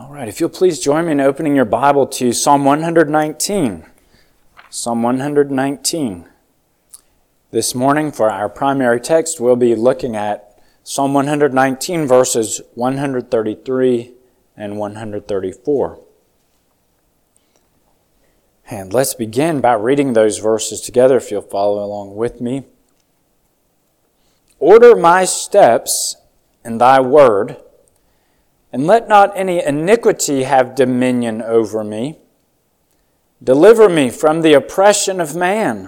All right, if you'll please join me in opening your Bible to Psalm 119. Psalm 119. This morning, for our primary text, we'll be looking at Psalm 119, verses 133 and 134. And let's begin by reading those verses together, if you'll follow along with me. Order my steps in thy word, and let not any iniquity have dominion over me. Deliver me from the oppression of man.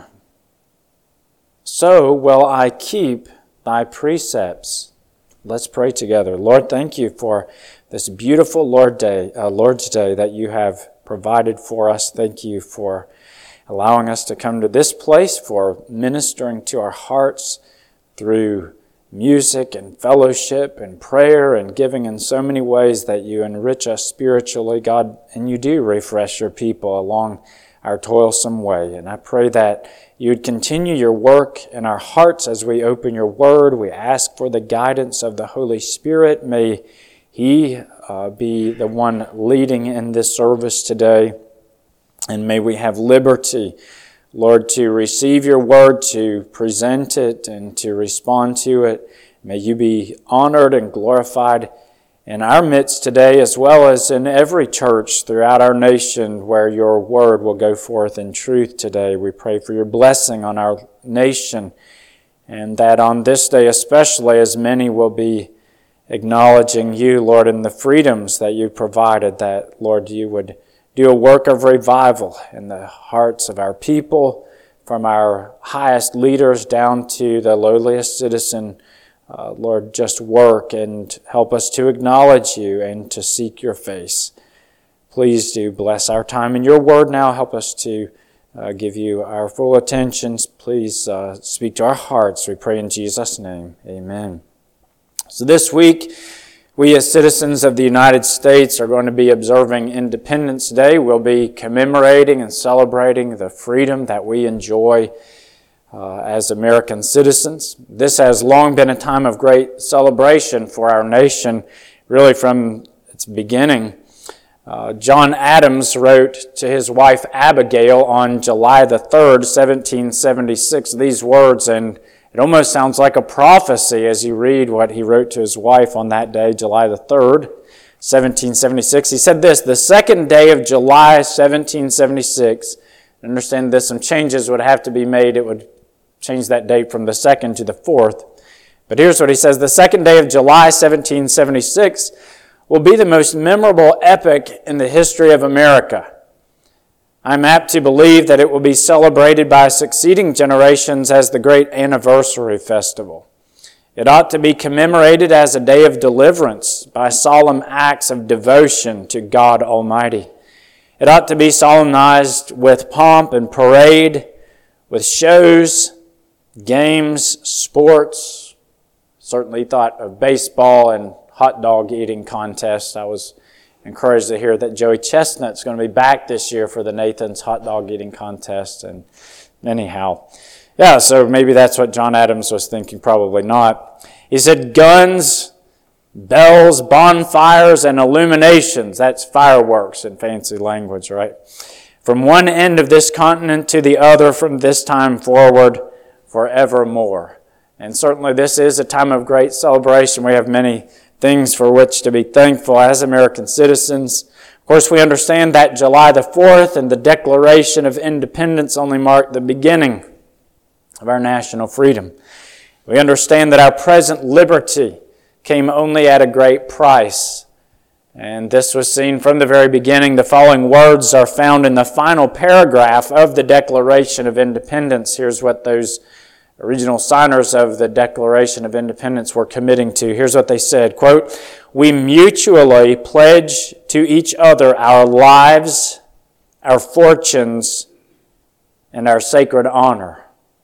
So will I keep thy precepts. Let's pray together. Lord, thank you for this beautiful Lord's Day that you have provided for us. Thank you for allowing us to come to this place, for ministering to our hearts through music and fellowship and prayer and giving in so many ways that you enrich us spiritually, God, and you do refresh your people along our toilsome way. And I pray that you would continue your work in our hearts as we open your word. We ask for the guidance of the Holy Spirit. May he be the one leading in this service today. And may we have liberty, Lord, to receive your word, to present it, and to respond to it. May you be honored and glorified in our midst today, as well as in every church throughout our nation where your word will go forth in truth today. We pray for your blessing on our nation, and that on this day especially, as many will be acknowledging you, Lord, and the freedoms that you provided, that, Lord, you would do a work of revival in the hearts of our people, from our highest leaders down to the lowliest citizen. Lord, just work and help us to acknowledge you and to seek your face. Please do bless our time in your word now. Help us to give you our full attention. Please speak to our hearts. We pray in Jesus' name. Amen. So this week, we as citizens of the United States are going to be observing Independence Day. We'll be commemorating and celebrating the freedom that we enjoy as American citizens. This has long been a time of great celebration for our nation, really from its beginning. John Adams wrote to his wife Abigail on July the 3rd, 1776, these words, and it almost sounds like a prophecy as you read what he wrote to his wife on that day, July the 3rd, 1776. He said this: "The second day of July, 1776, understand this, some changes would have to be made. It would change that date from the 2nd to the 4th. But here's what he says: the second day of July, 1776, will be the most memorable epoch in the history of America. I'm apt to believe that it will be celebrated by succeeding generations as the great anniversary festival. It ought to be commemorated as a day of deliverance by solemn acts of devotion to God Almighty. It ought to be solemnized with pomp and parade, with shows, games, sports." Certainly thought of baseball and hot dog eating contests. I was encouraged to hear that Joey Chestnut's going to be back this year for the Nathan's hot dog eating contest. And anyhow, yeah, so maybe that's what John Adams was thinking, probably not. He said guns, bells, bonfires, and illuminations. That's fireworks in fancy language, right? From one end of this continent to the other from this time forward forevermore. And certainly this is a time of great celebration. We have many things for which to be thankful as American citizens. Of course, we understand that July the 4th and the Declaration of Independence only marked the beginning of our national freedom. We understand that our present liberty came only at a great price. And this was seen from the very beginning. The following words are found in the final paragraph of the Declaration of Independence. Here's what those original signers of the Declaration of Independence were committing to. Here's what they said, quote, "We mutually pledge to each other our lives, our fortunes, and our sacred honor."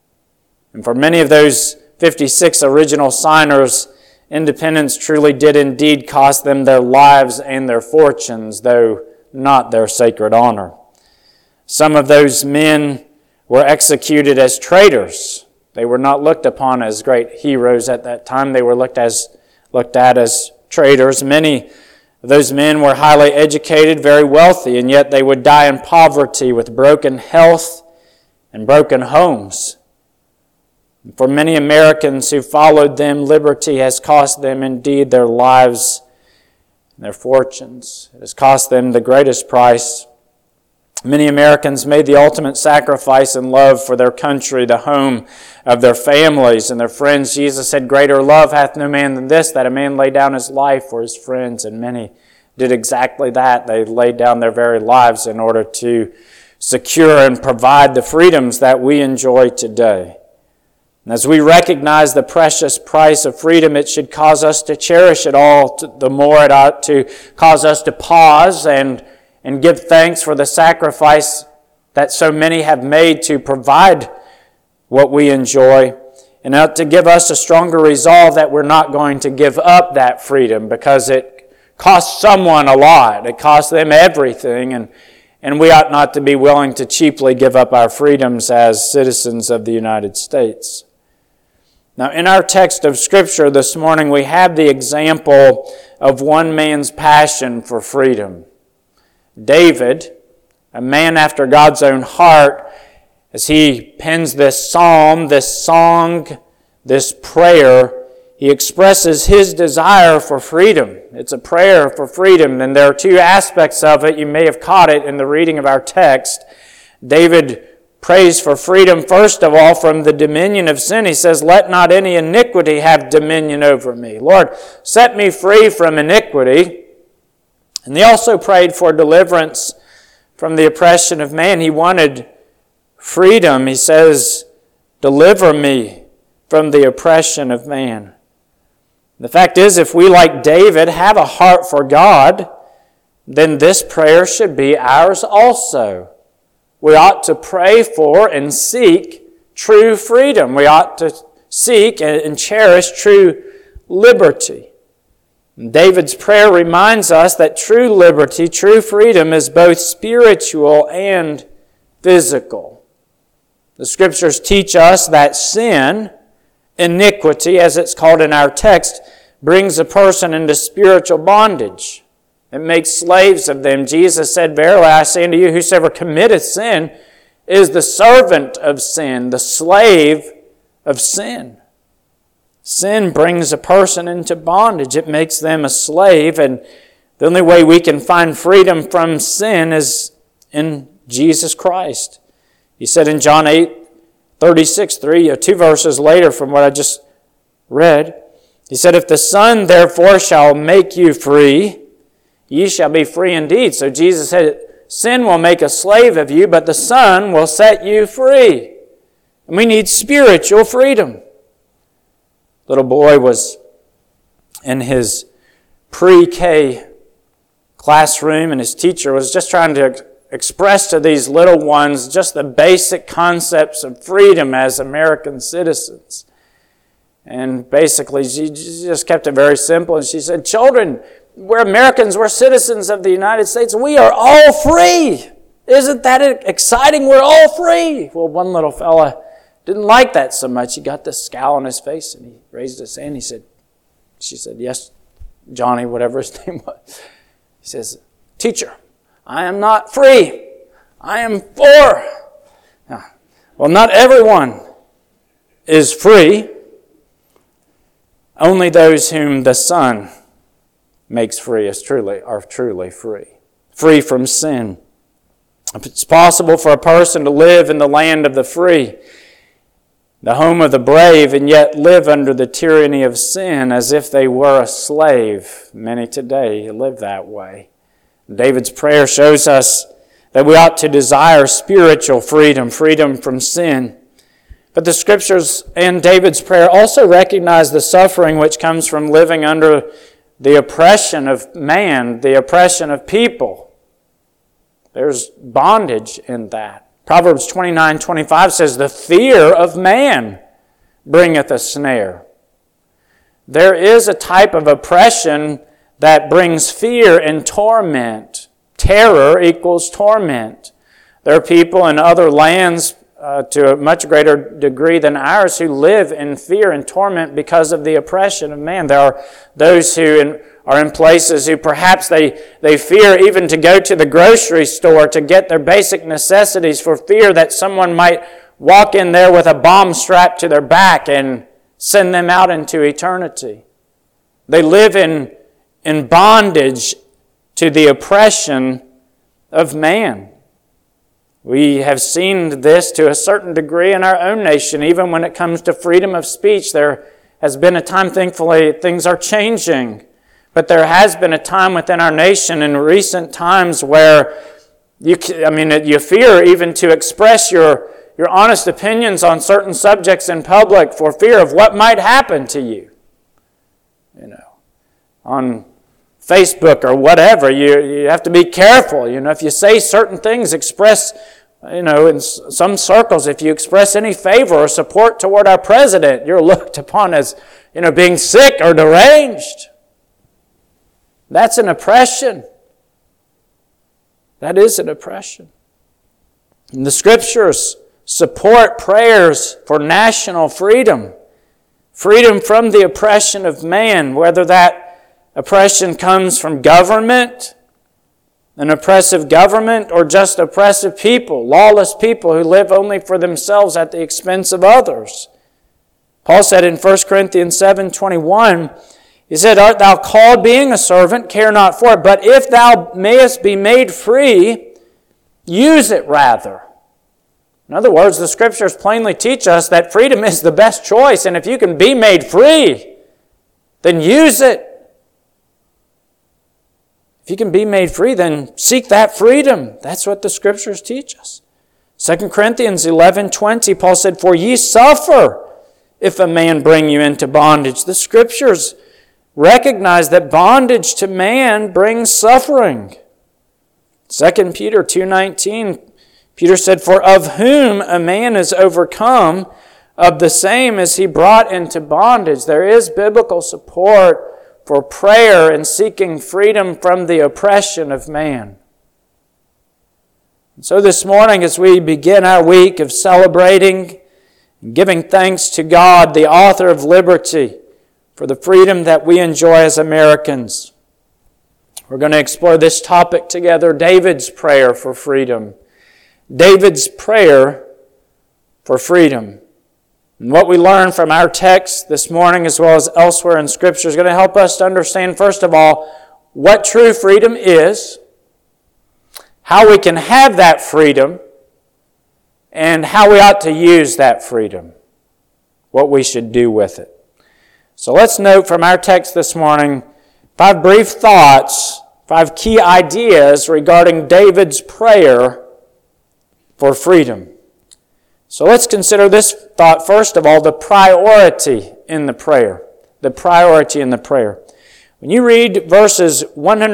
And for many of those 56 original signers, independence truly did indeed cost them their lives and their fortunes, though not their sacred honor. Some of those men were executed as traitors. They were not looked upon as great heroes at that time. They were looked at as traitors. Many Those men were highly educated, very wealthy, and yet they would die in poverty with broken health and broken homes. For many Americans who followed them, liberty has cost them indeed their lives and their fortunes. It has cost them the greatest price. Many Americans made the ultimate sacrifice in love for their country, the home of their families and their friends. Jesus said, "Greater love hath no man than this, that a man lay down his life for his friends." And many did exactly that. They laid down their very lives in order to secure and provide the freedoms that we enjoy today. And as we recognize the precious price of freedom, it should cause us to cherish it all the more. It ought to cause us to pause and give thanks for the sacrifice that so many have made to provide what we enjoy, and ought to give us a stronger resolve that we're not going to give up that freedom, because it costs someone a lot. It costs them everything, and we ought not to be willing to cheaply give up our freedoms as citizens of the United States. Now, in our text of Scripture this morning, we have the example of one man's passion for freedom. David, a man after God's own heart, as he pens this psalm, this song, this prayer, he expresses his desire for freedom. It's a prayer for freedom, and there are two aspects of it. You may have caught it in the reading of our text. David prays for freedom, first of all, from the dominion of sin. He says, "Let not any iniquity have dominion over me." Lord, set me free from iniquity. And he also prayed for deliverance from the oppression of man. He wanted freedom. He says, "Deliver me from the oppression of man." The fact is, if we, like David, have a heart for God, then this prayer should be ours also. We ought to pray for and seek true freedom. We ought to seek and cherish true liberty. David's prayer reminds us that true liberty, true freedom, is both spiritual and physical. The Scriptures teach us that sin, iniquity, as it's called in our text, brings a person into spiritual bondage. It makes slaves of them. Jesus said, "Verily I say unto you, whosoever committeth sin is the servant of sin, the slave of sin." Sin brings a person into bondage. It makes them a slave, and the only way we can find freedom from sin is in Jesus Christ. He said in John 8:36, two verses later from what I just read, he said, "If the Son therefore shall make you free, ye shall be free indeed." So Jesus said, sin will make a slave of you, but the Son will set you free. And we need spiritual freedom. Little boy was in his pre-K classroom, and his teacher was just trying to express to these little ones just the basic concepts of freedom as American citizens. And basically, she just kept it very simple, and she said, "Children, we're Americans, we're citizens of the United States, we are all free. Isn't that exciting? We're all free." Well, one little fella didn't like that so much. He got this scowl on his face, and he raised his hand. She said, "Yes, Johnny," whatever his name was. He says, "Teacher, I am not free. I am poor." Well, not everyone is free. Only those whom the Son makes free are truly free. Free from sin. If it's possible for a person to live in the land of the free, the home of the brave, and yet live under the tyranny of sin as if they were a slave. Many today live that way. David's prayer shows us that we ought to desire spiritual freedom, freedom from sin. But the Scriptures and David's prayer also recognize the suffering which comes from living under the oppression of man, the oppression of people. There's bondage in that. Proverbs 29:25 says, "The fear of man bringeth a snare." There is a type of oppression that brings fear and torment. Terror equals torment. There are people in other lands to a much greater degree than ours who live in fear and torment because of the oppression of man. There are those who are in places who perhaps they fear even to go to the grocery store to get their basic necessities for fear that someone might walk in there with a bomb strapped to their back and send them out into eternity. They live in bondage to the oppression of man. We have seen this to a certain degree in our own nation. Even when it comes to freedom of speech, there has been a time, thankfully, things are changing. But there has been a time within our nation in recent times where you fear even to express your honest opinions on certain subjects in public for fear of what might happen to you. On Facebook or whatever, you have to be careful. If you say certain things, express, in some circles, if you express any favor or support toward our president, you're looked upon as, being sick or deranged. That's an oppression. That is an oppression. And the Scriptures support prayers for national freedom. Freedom from the oppression of man, whether that oppression comes from government, an oppressive government, or just oppressive people, lawless people who live only for themselves at the expense of others. Paul said in 1 Corinthians 7:21, he said, "Art thou called being a servant? Care not for it. But if thou mayest be made free, use it rather." In other words, the Scriptures plainly teach us that freedom is the best choice, and if you can be made free, then use it. If you can be made free, then seek that freedom. That's what the Scriptures teach us. 2 Corinthians 11:20, Paul said, "For ye suffer if a man bring you into bondage." The Scriptures recognize that bondage to man brings suffering. 2 Peter 2:19, Peter said, "For of whom a man is overcome, of the same is he brought into bondage." There is biblical support for prayer and seeking freedom from the oppression of man. And so this morning, as we begin our week of celebrating and giving thanks to God, the author of liberty, for the freedom that we enjoy as Americans, we're going to explore this topic together, David's prayer for freedom. David's prayer for freedom. And what we learn from our text this morning as well as elsewhere in Scripture is going to help us to understand, first of all, what true freedom is, how we can have that freedom, and how we ought to use that freedom, what we should do with it. So let's note from our text this morning 5 brief thoughts, 5 key ideas regarding David's prayer for freedom. So let's consider this thought, first of all, the priority in the prayer. The priority in the prayer. When you read verses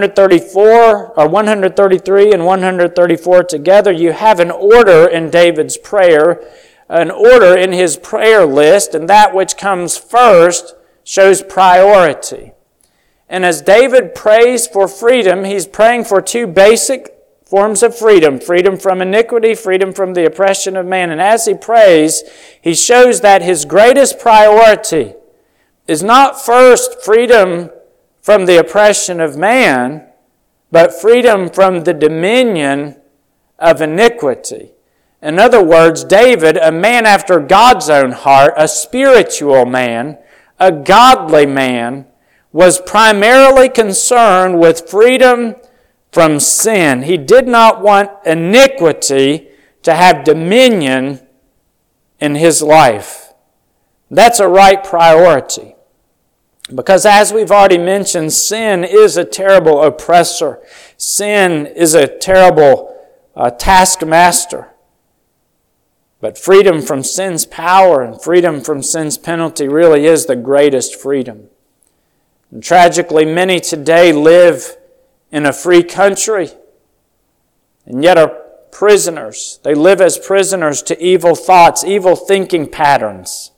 133 and 134 together, you have an order in David's prayer, an order in his prayer list, and that which comes first shows priority. And as David prays for freedom, he's praying for 2 basic forms of freedom. Freedom from iniquity, freedom from the oppression of man. And as he prays, he shows that his greatest priority is not first freedom from the oppression of man, but freedom from the dominion of iniquity. In other words, David, a man after God's own heart, a spiritual man, a godly man, was primarily concerned with freedom from sin. He did not want iniquity to have dominion in his life. That's a right priority. Because as we've already mentioned, sin is a terrible oppressor. Sin is a terrible taskmaster. But freedom from sin's power and freedom from sin's penalty really is the greatest freedom. And tragically, many today live in a free country and yet are prisoners. They live as prisoners to evil thoughts, evil thinking patterns,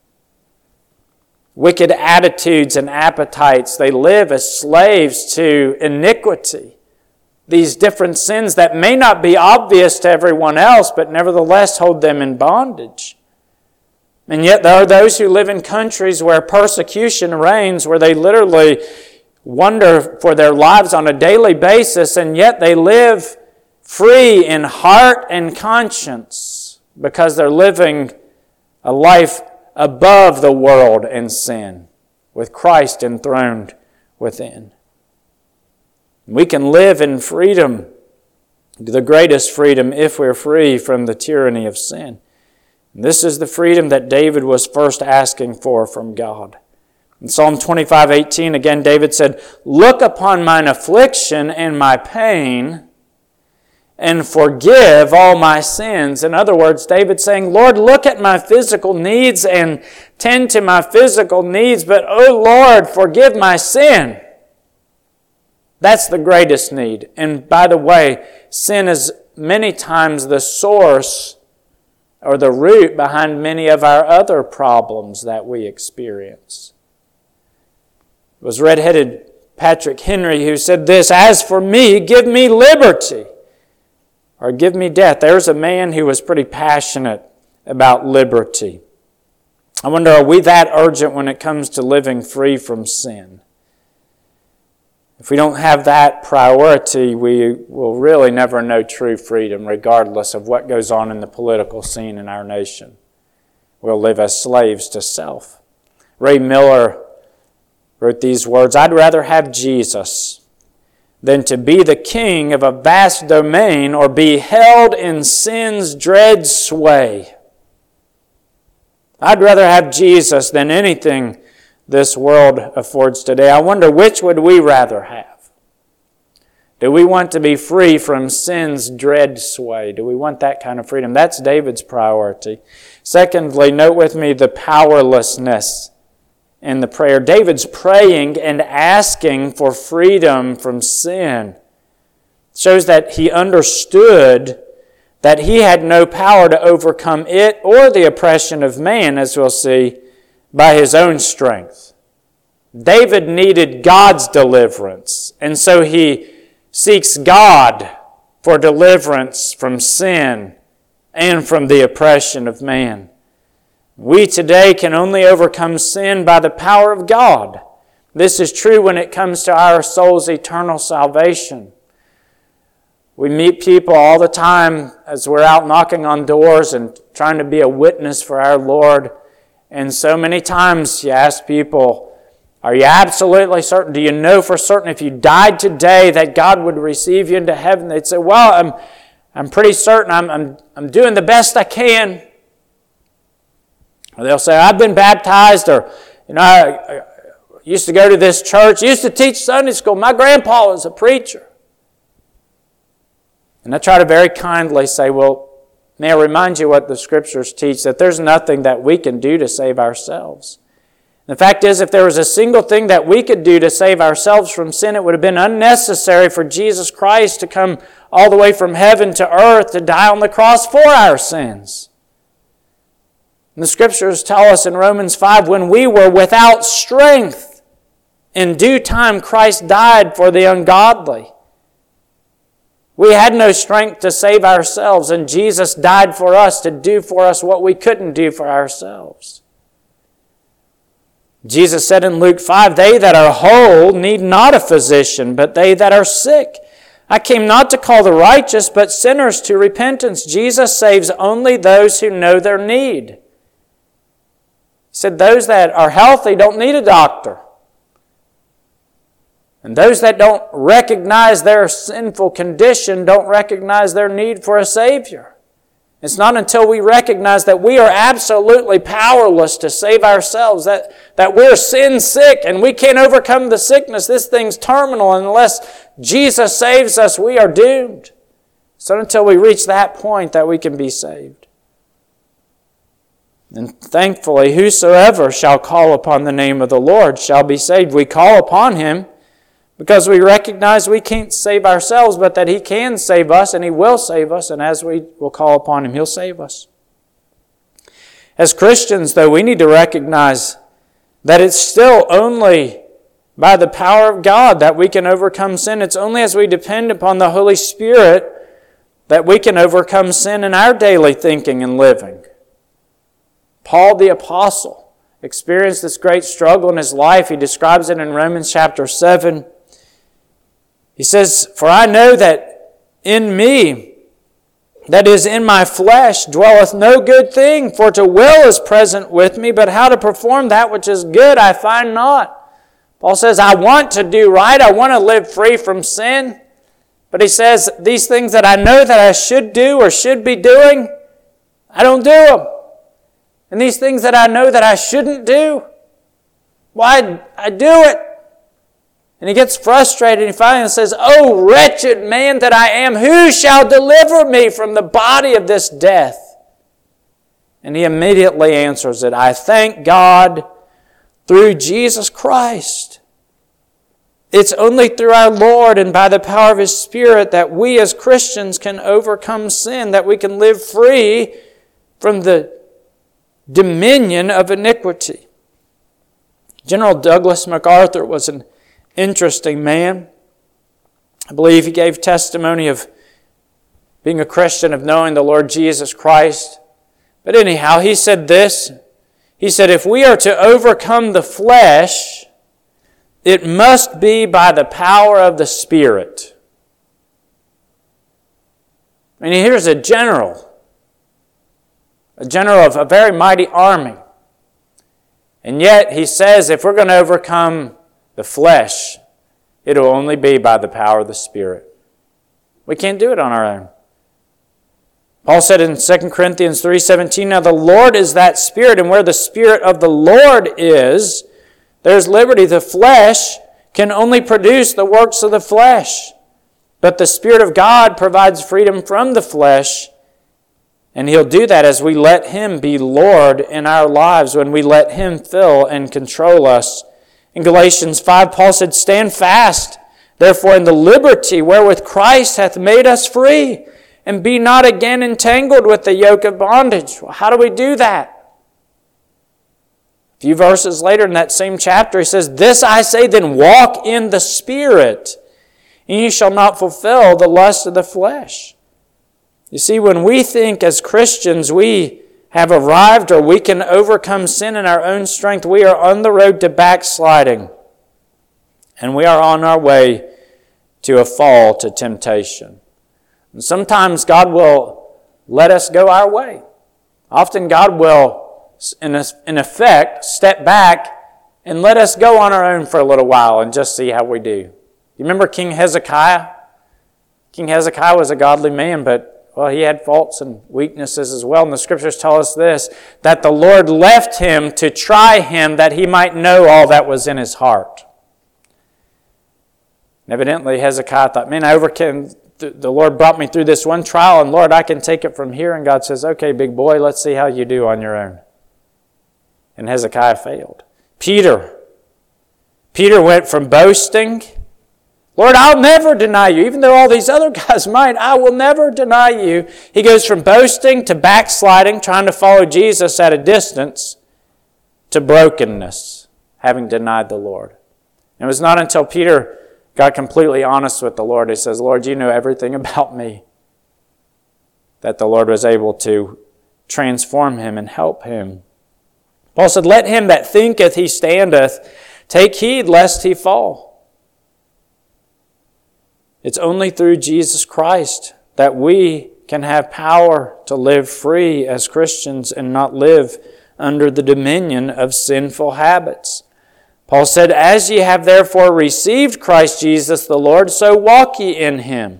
wicked attitudes and appetites. They live as slaves to iniquity. These different sins that may not be obvious to everyone else, but nevertheless hold them in bondage. And yet there are those who live in countries where persecution reigns, where they literally wonder for their lives on a daily basis, and yet they live free in heart and conscience because they're living a life above the world and sin, with Christ enthroned within. We can live in freedom, the greatest freedom, if we're free from the tyranny of sin. This is the freedom that David was first asking for from God. In Psalm 25:18, again, David said, "Look upon mine affliction and my pain, and forgive all my sins." In other words, David saying, Lord, look at my physical needs and tend to my physical needs, but, oh Lord, forgive my sin. That's the greatest need. And by the way, sin is many times the source or the root behind many of our other problems that we experience. It was red-headed Patrick Henry who said this, "As for me, give me liberty, or give me death." There's a man who was pretty passionate about liberty. I wonder, are we that urgent when it comes to living free from sin? If we don't have that priority, we will really never know true freedom, regardless of what goes on in the political scene in our nation. We'll live as slaves to self. Ray Miller wrote these words, "I'd rather have Jesus than to be the king of a vast domain or be held in sin's dread sway." I'd rather have Jesus than anything this world affords today. I wonder, which would we rather have? Do we want to be free from sin's dread sway? Do we want that kind of freedom? That's David's priority. Secondly, note with me the powerlessness in the prayer. David's praying and asking for freedom from sin. It shows that he understood that he had no power to overcome it or the oppression of man, as we'll see, by his own strength. David needed God's deliverance, and so he seeks God for deliverance from sin and from the oppression of man. We today can only overcome sin by the power of God. This is true when it comes to our soul's eternal salvation. We meet people all the time as we're out knocking on doors and trying to be a witness for our Lord. And so many times you ask people, are you absolutely certain? Do you know for certain if you died today that God would receive you into heaven? They'd say, well, I'm pretty certain. I'm doing the best I can. Or they'll say, I've been baptized, or I used to go to this church, used to teach Sunday school. My grandpa was a preacher. And I try to very kindly say, well, may I remind you what the Scriptures teach, that there's nothing that we can do to save ourselves. The fact is, if there was a single thing that we could do to save ourselves from sin, it would have been unnecessary for Jesus Christ to come all the way from heaven to earth to die on the cross for our sins. And the Scriptures tell us in Romans 5, when we were without strength, in due time Christ died for the ungodly. We had no strength to save ourselves, and Jesus died for us to do for us what we couldn't do for ourselves. Jesus said in Luke 5, they that are whole need not a physician, but they that are sick. I came not to call the righteous, but sinners to repentance. Jesus saves only those who know their need. He said those that are healthy don't need a doctor. And those that don't recognize their sinful condition don't recognize their need for a Savior. It's not until we recognize that we are absolutely powerless to save ourselves, that we're sin sick and we can't overcome the sickness. This thing's terminal. Unless Jesus saves us, we are doomed. It's not until we reach that point that we can be saved. And thankfully, whosoever shall call upon the name of the Lord shall be saved. We call upon Him because we recognize we can't save ourselves, but that He can save us, and He will save us, and as we will call upon Him, He'll save us. As Christians, though, we need to recognize that it's still only by the power of God that we can overcome sin. It's only as we depend upon the Holy Spirit that we can overcome sin in our daily thinking and living. Paul the Apostle, experienced this great struggle in his life. He describes it in Romans chapter 7. He says, "For I know that in me, that is in my flesh, dwelleth no good thing, for to will is present with me, but how to perform that which is good I find not." Paul says, I want to do right. I want to live free from sin. But he says, these things that I know that I should do or should be doing, I don't do them. And these things that I know that I shouldn't do, well, I do it. And he gets frustrated and he finally says, "Oh, wretched man that I am, who shall deliver me from the body of this death?" And he immediately answers it, "I thank God through Jesus Christ." It's only through our Lord and by the power of His Spirit that we as Christians can overcome sin, that we can live free from the dominion of iniquity. General Douglas MacArthur was an interesting man. I believe he gave testimony of being a Christian, of knowing the Lord Jesus Christ. But anyhow, he said this. He said, if we are to overcome the flesh, it must be by the power of the Spirit. And here's a general of a very mighty army. And yet he says if we're going to overcome the flesh, it'll only be by the power of the Spirit. We can't do it on our own. Paul said in 2 Corinthians 3:17, "Now the Lord is that Spirit, and where the Spirit of the Lord is, there's liberty." The flesh can only produce the works of the flesh. But the Spirit of God provides freedom from the flesh. And He'll do that as we let Him be Lord in our lives, when we let Him fill and control us. In Galatians 5, Paul said, "Stand fast, therefore, in the liberty wherewith Christ hath made us free, and be not again entangled with the yoke of bondage." Well, how do we do that? A few verses later in that same chapter, he says, "This I say then, walk in the Spirit, and ye shall not fulfill the lust of the flesh." You see, when we think as Christians we have arrived or we can overcome sin in our own strength, we are on the road to backsliding. And we are on our way to a fall to temptation. And sometimes God will let us go our way. Often God will, in effect, step back and let us go on our own for a little while and just see how we do. You remember King Hezekiah? King Hezekiah was a godly man, but he had faults and weaknesses as well. And the Scriptures tell us this, that the Lord left him to try him that He might know all that was in his heart. And evidently Hezekiah thought, man, the Lord brought me through this one trial, and Lord, I can take it from here. And God says, okay, big boy, let's see how you do on your own. And Hezekiah failed. Peter went from boasting, Lord, I'll never deny you. Even though all these other guys might, I will never deny you. He goes from boasting to backsliding, trying to follow Jesus at a distance, to brokenness, having denied the Lord. And it was not until Peter got completely honest with the Lord, he says, Lord, you know everything about me, that the Lord was able to transform him and help him. Paul said, let him that thinketh he standeth take heed lest he fall. It's only through Jesus Christ that we can have power to live free as Christians and not live under the dominion of sinful habits. Paul said, as ye have therefore received Christ Jesus the Lord, so walk ye in Him.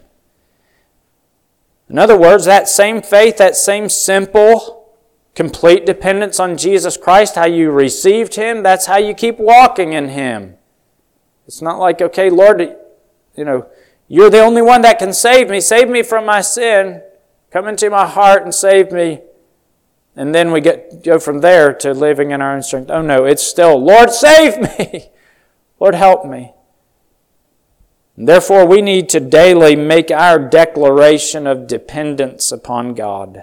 In other words, that same faith, that same simple, complete dependence on Jesus Christ, how you received Him, that's how you keep walking in Him. It's not like, okay, Lord, you're the only one that can save me. Save me from my sin. Come into my heart and save me. And then we go from there to living in our own strength. Oh no, it's still, Lord, save me. Lord, help me. And therefore, we need to daily make our declaration of dependence upon God.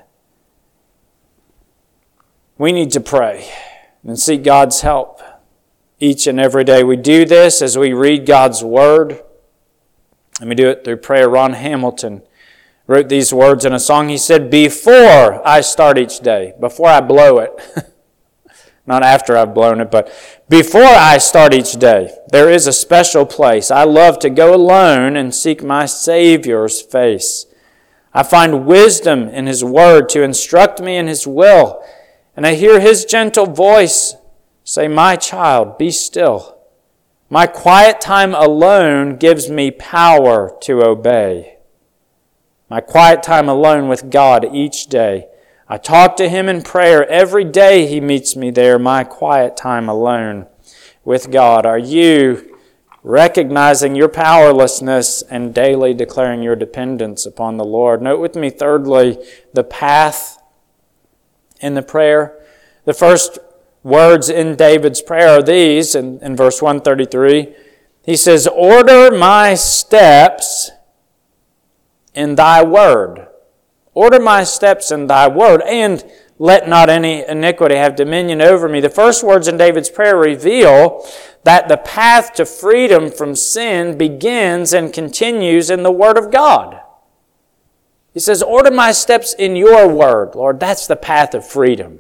We need to pray and seek God's help each and every day. We do this as we read God's Word. And we do it through prayer. Ron Hamilton wrote these words in a song. He said, before I start each day, before I blow it, Not after I've blown it, but before I start each day, there is a special place. I love to go alone and seek my Savior's face. I find wisdom in His Word to instruct me in His will, and I hear His gentle voice say, "My child, be still." My quiet time alone gives me power to obey. My quiet time alone with God each day. I talk to Him in prayer. Every day He meets me there, my quiet time alone with God. Are you recognizing your powerlessness and daily declaring your dependence upon the Lord? Note with me, thirdly, the path in the prayer. The first words in David's prayer are these in verse 133. He says, "Order my steps in Thy word." Order my steps in Thy word, and let not any iniquity have dominion over me. The first words in David's prayer reveal that the path to freedom from sin begins and continues in the Word of God. He says, "Order my steps in Your word, Lord." That's the path of freedom.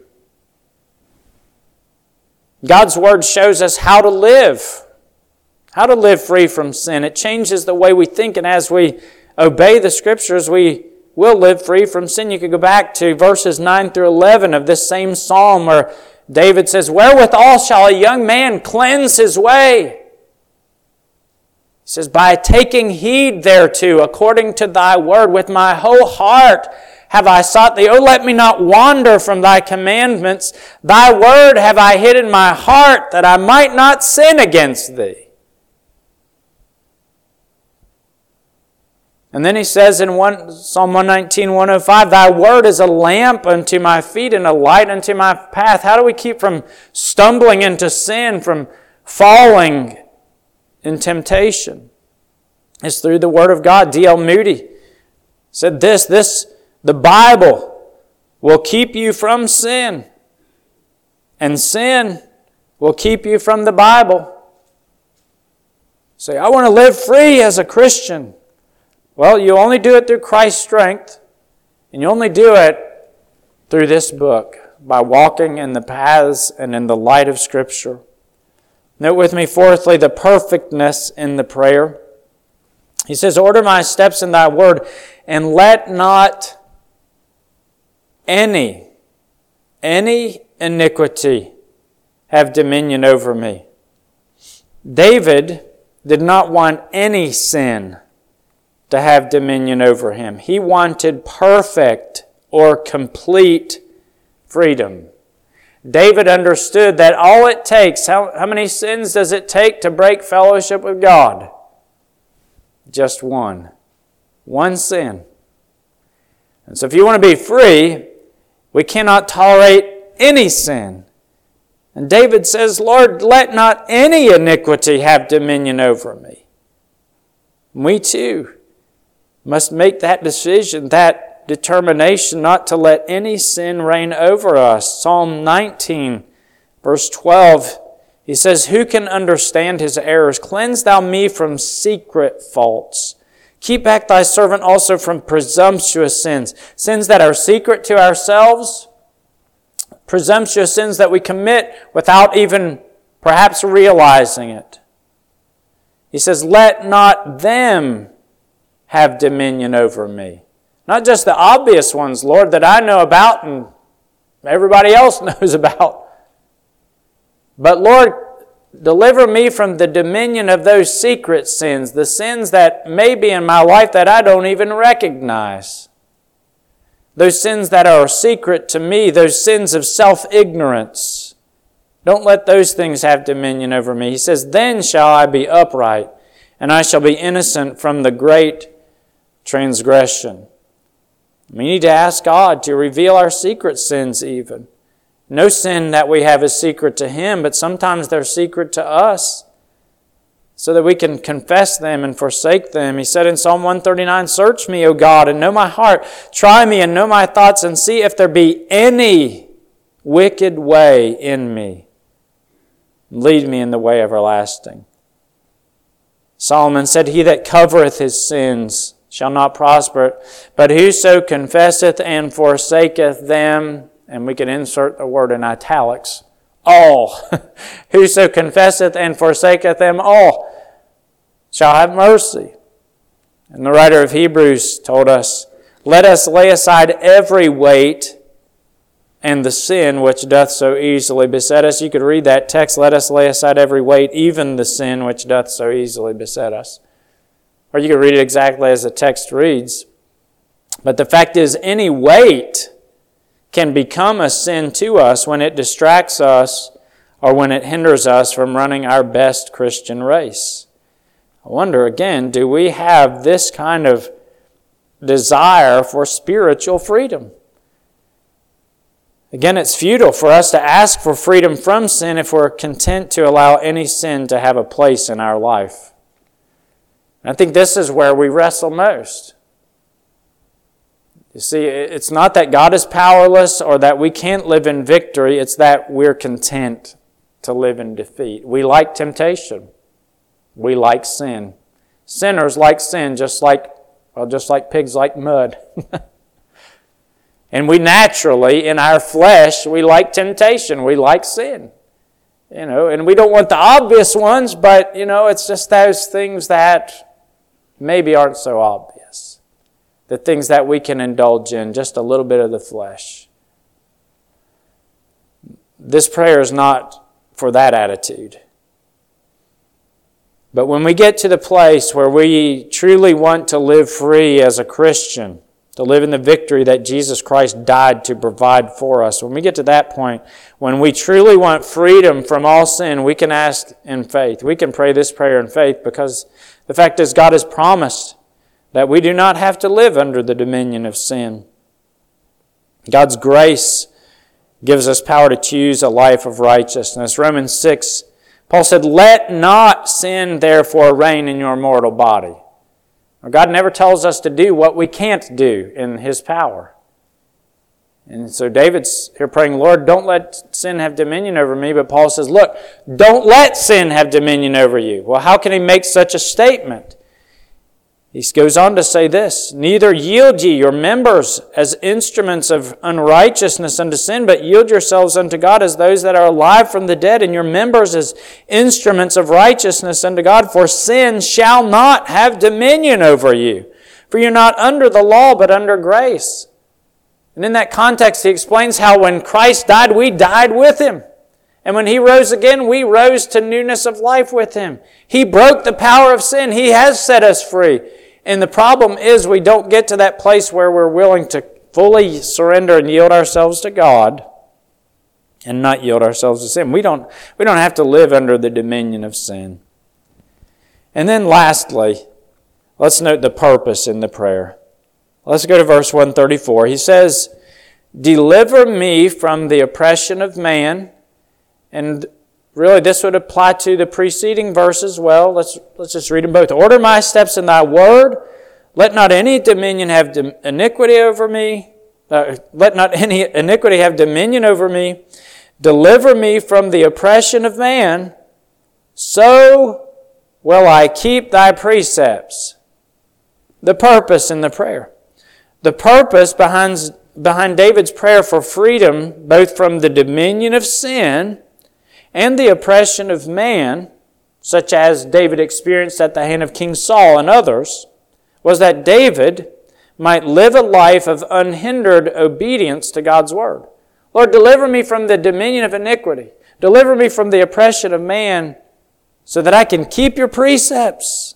God's Word shows us how to live free from sin. It changes the way we think, and as we obey the Scriptures, we will live free from sin. You could go back to verses 9 through 11 of this same psalm where David says, "Wherewithal shall a young man cleanse his way?" He says, "By taking heed thereto, according to Thy word. With my whole heart have I sought Thee. O let me not wander from Thy commandments. Thy word have I hid in my heart, that I might not sin against Thee." And then he says in Psalm 119, 105, "Thy word is a lamp unto my feet and a light unto my path." How do we keep from stumbling into sin, from falling in temptation? It's through the Word of God. D.L. Moody said the Bible will keep you from sin, and sin will keep you from the Bible. Say, "I want to live free as a Christian." Well, you only do it through Christ's strength, and you only do it through this book, by walking in the paths and in the light of Scripture. Note with me, fourthly, the perfectness in the prayer. He says, "Order my steps in Thy word, and let not any iniquity have dominion over me." David did not want any sin to have dominion over him. He wanted perfect or complete freedom. David understood that all it takes, how many sins does it take to break fellowship with God? Just one. One sin. And so if you want to be free, we cannot tolerate any sin. And David says, "Lord, let not any iniquity have dominion over me." We too must make that decision, that determination not to let any sin reign over us. Psalm 19, verse 12, he says, "Who can understand his errors? Cleanse Thou me from secret faults. Keep back Thy servant also from presumptuous sins." Sins that are secret to ourselves, presumptuous sins that we commit without even perhaps realizing it. He says, "Let not them have dominion over me." Not just the obvious ones, Lord, that I know about and everybody else knows about. But Lord, deliver me from the dominion of those secret sins, the sins that may be in my life that I don't even recognize. Those sins that are secret to me, those sins of self-ignorance. Don't let those things have dominion over me. He says, "Then shall I be upright, and I shall be innocent from the great transgression." We need to ask God to reveal our secret sins even. No sin that we have is secret to Him, but sometimes they're secret to us, so that we can confess them and forsake them. He said in Psalm 139, "Search me, O God, and know my heart. Try me and know my thoughts, and see if there be any wicked way in me. Lead me in the way everlasting." Solomon said, "He that covereth his sins shall not prosper, but whoso confesseth and forsaketh them," and we can insert the word in italics, all. Whoso confesseth and forsaketh them all shall have mercy. And the writer of Hebrews told us, let us lay aside every weight and the sin which doth so easily beset us. You could read that text, let us lay aside every weight, even the sin which doth so easily beset us. Or you could read it exactly as the text reads. But the fact is, any weight can become a sin to us when it distracts us or when it hinders us from running our best Christian race. I wonder again, do we have this kind of desire for spiritual freedom? Again, it's futile for us to ask for freedom from sin if we're content to allow any sin to have a place in our life. I think this is where we wrestle most. You see, it's not that God is powerless or that we can't live in victory. It's that we're content to live in defeat. We like temptation. We like sin. Sinners like sin just like pigs like mud. And we naturally, in our flesh, we like temptation. We like sin. And we don't want the obvious ones, but, it's just those things that maybe aren't so obvious. The things that we can indulge in, just a little bit of the flesh. This prayer is not for that attitude. But when we get to the place where we truly want to live free as a Christian, to live in the victory that Jesus Christ died to provide for us, when we get to that point, when we truly want freedom from all sin, we can ask in faith. We can pray this prayer in faith because the fact is God has promised that we do not have to live under the dominion of sin. God's grace gives us power to choose a life of righteousness. Romans 6, Paul said, let not sin therefore reign in your mortal body. God never tells us to do what we can't do in His power. And so David's here praying, Lord, don't let sin have dominion over me. But Paul says, look, don't let sin have dominion over you. Well, how can he make such a statement? He goes on to say this, neither yield ye your members as instruments of unrighteousness unto sin, but yield yourselves unto God as those that are alive from the dead, and your members as instruments of righteousness unto God. For sin shall not have dominion over you. For you're not under the law, but under grace. And in that context, he explains how when Christ died, we died with Him. And when He rose again, we rose to newness of life with Him. He broke the power of sin. He has set us free. And the problem is we don't get to that place where we're willing to fully surrender and yield ourselves to God and not yield ourselves to sin. We don't have to live under the dominion of sin. And then lastly, let's note the purpose in the prayer. Let's go to verse 134. He says, deliver me from the oppression of man. And really, this would apply to the preceding verse as well. Let's just read them both. Order my steps in thy word. Let not any dominion have iniquity over me. Let not any iniquity have dominion over me. Deliver me from the oppression of man. So will I keep thy precepts. The purpose in the prayer. The purpose behind David's prayer for freedom, both from the dominion of sin and the oppression of man, such as David experienced at the hand of King Saul and others, was that David might live a life of unhindered obedience to God's word. Lord, deliver me from the dominion of iniquity. Deliver me from the oppression of man so that I can keep your precepts.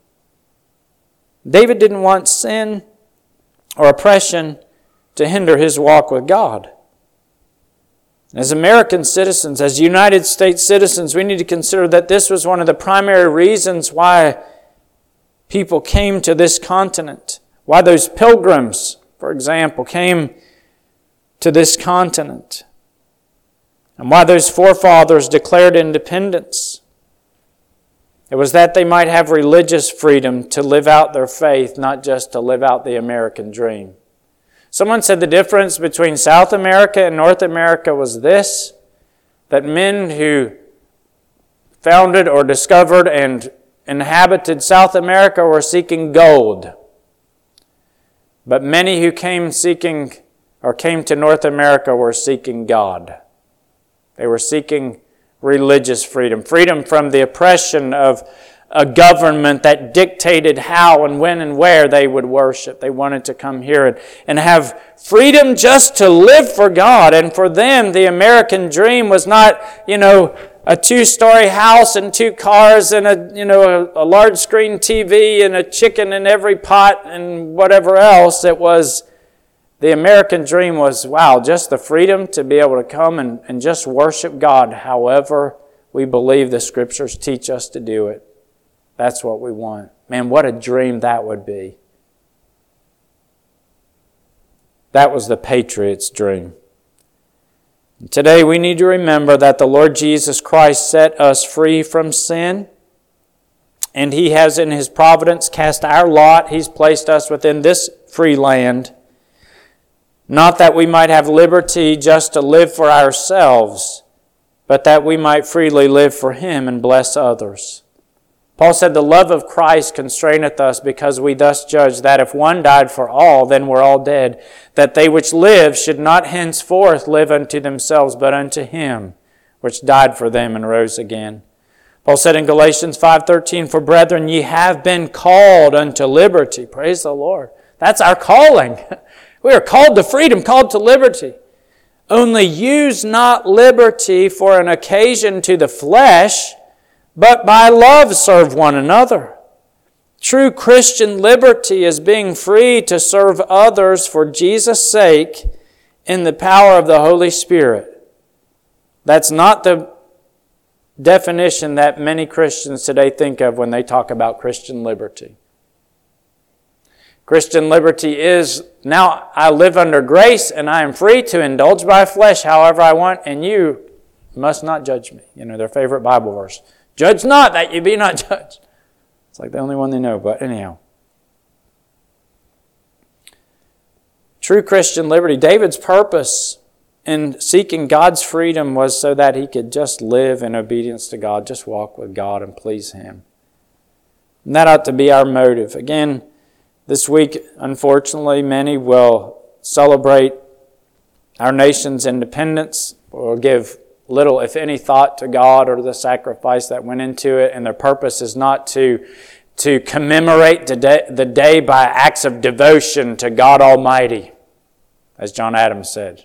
David didn't want sin or oppression to hinder his walk with God. As American citizens, as United States citizens, we need to consider that this was one of the primary reasons why people came to this continent. Why those pilgrims, for example, came to this continent. And why those forefathers declared independence. It was that they might have religious freedom to live out their faith, not just to live out the American dream. Someone said the difference between South America and North America was this, that men who founded or discovered and inhabited South America were seeking gold. But many who came to North America were seeking God. They were seeking religious freedom, freedom from the oppression of a government that dictated how and when and where they would worship. They wanted to come here and have freedom just to live for God. And for them, the American dream was not, a 2-story house and 2 cars and a large screen TV and a chicken in every pot and whatever else. It was, the American dream was, just the freedom to be able to come and just worship God however we believe the Scriptures teach us to do it. That's what we want. Man, what a dream that would be. That was the patriot's dream. Today we need to remember that the Lord Jesus Christ set us free from sin, and He has in His providence cast our lot. He's placed us within this free land, not that we might have liberty just to live for ourselves, but that we might freely live for Him and bless others. Paul said, "The love of Christ constraineth us, because we thus judge that if one died for all, then we're all dead, that they which live should not henceforth live unto themselves, but unto Him which died for them and rose again." Paul said in Galatians 5:13, "For brethren, ye have been called unto liberty." Praise the Lord. That's our calling. We are called to freedom, called to liberty. "Only use not liberty for an occasion to the flesh, but by love serve one another." True Christian liberty is being free to serve others for Jesus' sake in the power of the Holy Spirit. That's not the definition that many Christians today think of when they talk about Christian liberty. Christian liberty is, now I live under grace and I am free to indulge my flesh however I want, and you must not judge me. Their favorite Bible verse. "Judge not, that you be not judged." It's like the only one they know, but anyhow. True Christian liberty, David's purpose in seeking God's freedom was so that he could just live in obedience to God, just walk with God and please Him. And that ought to be our motive. Again, this week, unfortunately, many will celebrate our nation's independence or give little, if any, thought to God or to the sacrifice that went into it, and their purpose is not to commemorate the day by acts of devotion to God Almighty, as John Adams said.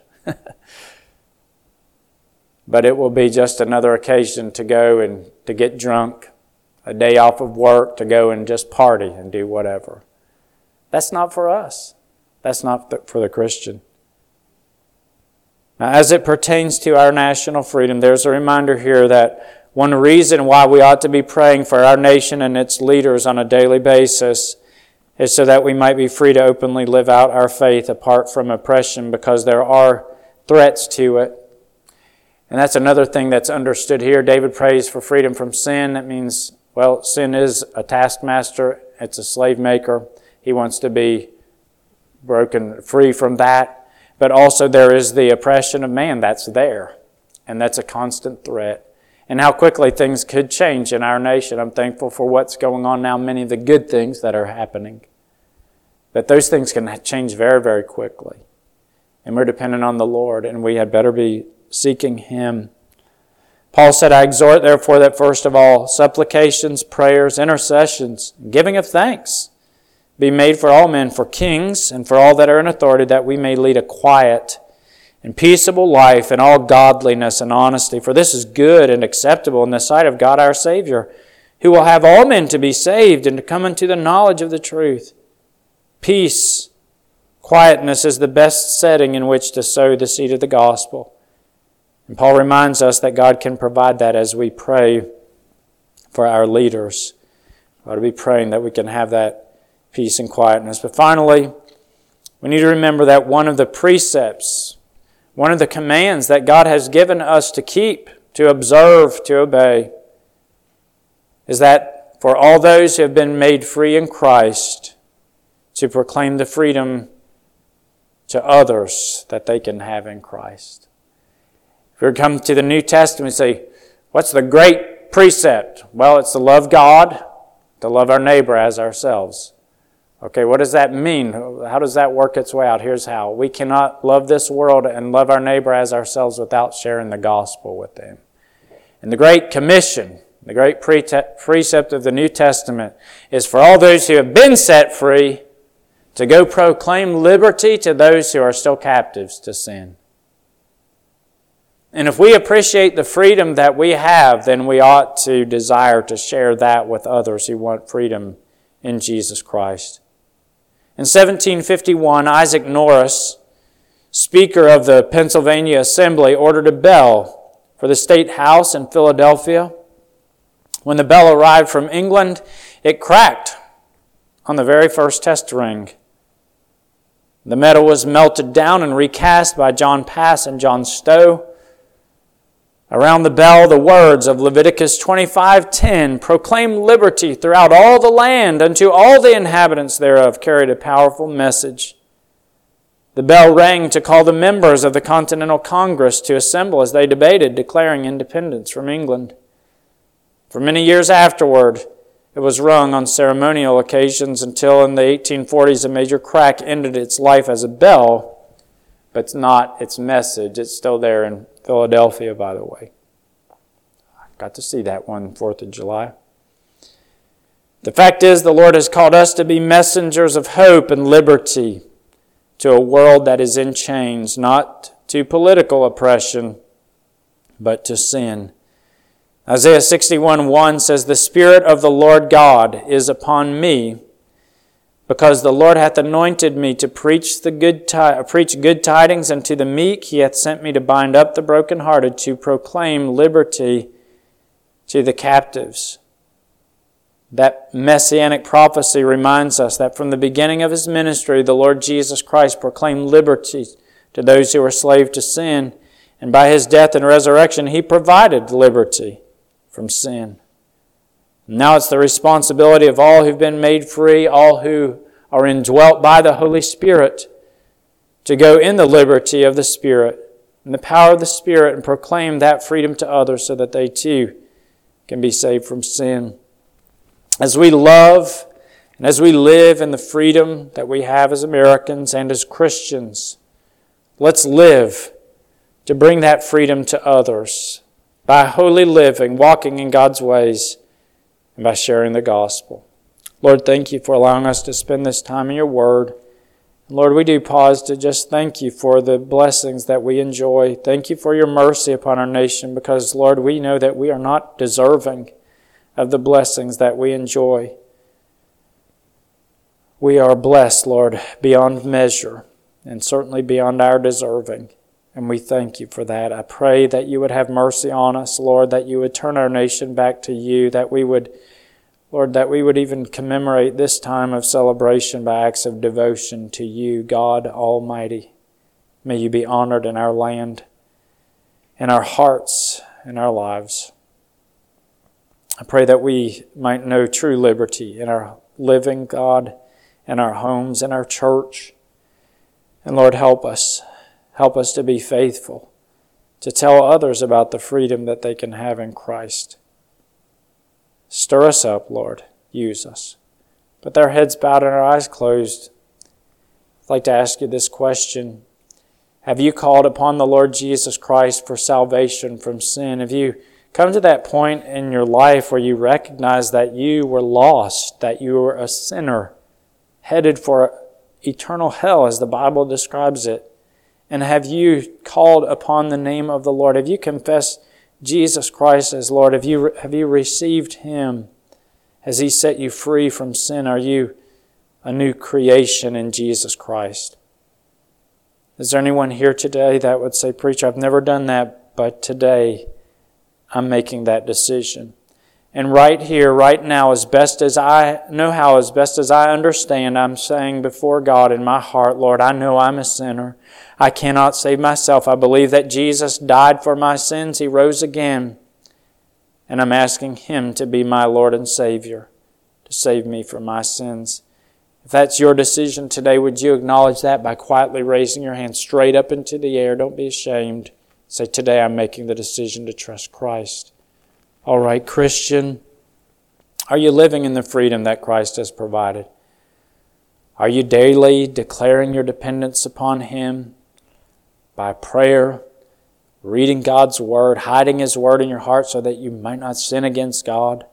But it will be just another occasion to go and to get drunk, a day off of work, to go and just party and do whatever. That's not for us. That's not for the Christian. Now, as it pertains to our national freedom, there's a reminder here that one reason why we ought to be praying for our nation and its leaders on a daily basis is so that we might be free to openly live out our faith apart from oppression, because there are threats to it. And that's another thing that's understood here. David prays for freedom from sin. That means, sin is a taskmaster. It's a slave maker. He wants to be broken free from that. But also there is the oppression of man that's there. And that's a constant threat. And how quickly things could change in our nation. I'm thankful for what's going on now, many of the good things that are happening. But those things can change very, very quickly. And we're dependent on the Lord, and we had better be seeking Him. Paul said, "I exhort therefore that first of all, supplications, prayers, intercessions, giving of thanks, be made for all men, for kings, and for all that are in authority, that we may lead a quiet and peaceable life in all godliness and honesty. For this is good and acceptable in the sight of God our Savior, who will have all men to be saved and to come into the knowledge of the truth." Peace, quietness is the best setting in which to sow the seed of the gospel. And Paul reminds us that God can provide that as we pray for our leaders. We ought to be praying that we can have that peace and quietness. But finally, we need to remember that one of the precepts, one of the commands that God has given us to keep, to observe, to obey, is that for all those who have been made free in Christ, to proclaim the freedom to others that they can have in Christ. If we come to the New Testament and say, what's the great precept? Well, it's to love God, to love our neighbor as ourselves. Okay, what does that mean? How does that work its way out? Here's how. We cannot love this world and love our neighbor as ourselves without sharing the gospel with them. And the Great Commission, the great precept of the New Testament, is for all those who have been set free to go proclaim liberty to those who are still captives to sin. And if we appreciate the freedom that we have, then we ought to desire to share that with others who want freedom in Jesus Christ. In 1751, Isaac Norris, Speaker of the Pennsylvania Assembly, ordered a bell for the State House in Philadelphia. When the bell arrived from England, it cracked on the very first test ring. The metal was melted down and recast by John Pass and John Stowe. Around the bell, the words of Leviticus 25:10, "Proclaim liberty throughout all the land unto all the inhabitants thereof," carried a powerful message. The bell rang to call the members of the Continental Congress to assemble as they debated, declaring independence from England. For many years afterward, it was rung on ceremonial occasions until in the 1840s a major crack ended its life as a bell, but not its message. It's still there in Philadelphia, by the way. I got to see that one 4th of July. The fact is, the Lord has called us to be messengers of hope and liberty to a world that is in chains, not to political oppression, but to sin. Isaiah 61:1 says, "The Spirit of the Lord God is upon me, because the Lord hath anointed me to preach good tidings unto the meek. He hath sent me to bind up the brokenhearted, to proclaim liberty to the captives." That messianic prophecy reminds us that from the beginning of His ministry, the Lord Jesus Christ proclaimed liberty to those who were slaves to sin, and by His death and resurrection, He provided liberty from sin. Now it's the responsibility of all who've been made free, all who are indwelt by the Holy Spirit, to go in the liberty of the Spirit and the power of the Spirit and proclaim that freedom to others so that they too can be saved from sin. As we love and as we live in the freedom that we have as Americans and as Christians, let's live to bring that freedom to others by holy living, walking in God's ways, and by sharing the gospel. Lord, thank You for allowing us to spend this time in Your Word. Lord, we do pause to just thank You for the blessings that we enjoy. Thank You for Your mercy upon our nation, because, Lord, we know that we are not deserving of the blessings that we enjoy. We are blessed, Lord, beyond measure, and certainly beyond our deserving. And we thank You for that. I pray that You would have mercy on us, Lord, that You would turn our nation back to You, that we would, Lord, that we would even commemorate this time of celebration by acts of devotion to You, God Almighty. May You be honored in our land, in our hearts, in our lives. I pray that we might know true liberty in our living, God, in our homes, in our church. And Lord, help us. Help us to be faithful, to tell others about the freedom that they can have in Christ. Stir us up, Lord. Use us. With our heads bowed and our eyes closed, I'd like to ask you this question. Have you called upon the Lord Jesus Christ for salvation from sin? Have you come to that point in your life where you recognize that you were lost, that you were a sinner, headed for eternal hell as the Bible describes it? And have you called upon the name of the Lord? Have you confessed Jesus Christ as Lord? Have you received Him? Has He set you free from sin? Are you a new creation in Jesus Christ? Is there anyone here today that would say, "Preacher, I've never done that, but today I'm making that decision"? And right here, right now, as best as I know how, as best as I understand, I'm saying before God in my heart, Lord, I know I'm a sinner. I cannot save myself. I believe that Jesus died for my sins. He rose again. And I'm asking Him to be my Lord and Savior, to save me from my sins. If that's your decision today, would you acknowledge that by quietly raising your hand straight up into the air? Don't be ashamed. Say, today I'm making the decision to trust Christ. All right, Christian, are you living in the freedom that Christ has provided? Are you daily declaring your dependence upon Him by prayer, reading God's Word, hiding His Word in your heart so that you might not sin against God?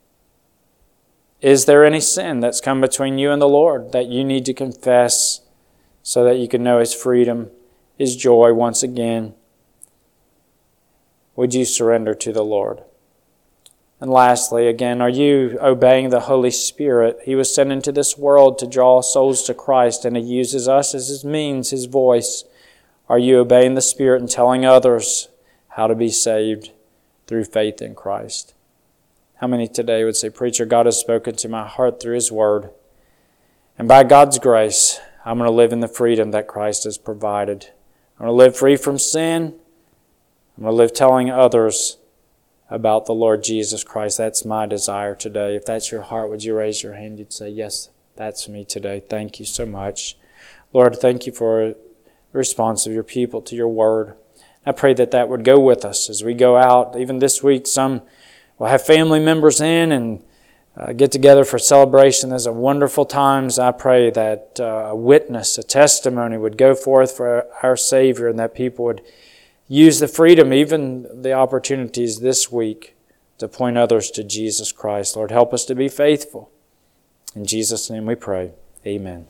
Is there any sin that's come between you and the Lord that you need to confess so that you can know His freedom, His joy once again? Would you surrender to the Lord? And lastly, again, are you obeying the Holy Spirit? He was sent into this world to draw souls to Christ, and He uses us as His means, His voice. Are you obeying the Spirit and telling others how to be saved through faith in Christ? How many today would say, Preacher, God has spoken to my heart through His Word, and by God's grace, I'm going to live in the freedom that Christ has provided. I'm going to live free from sin. I'm going to live telling others about the Lord Jesus Christ. That's my desire today. If that's your heart, would you raise your hand? You'd say, yes, that's me today. Thank you so much. Lord, thank you for the response of your people to your word. I pray that that would go with us as we go out. Even this week, some will have family members in and get together for celebration. Those are wonderful times. I pray that a witness, a testimony would go forth for our Savior, and that people would use the freedom, even the opportunities this week, to point others to Jesus Christ. Lord, help us to be faithful. In Jesus' name we pray. Amen.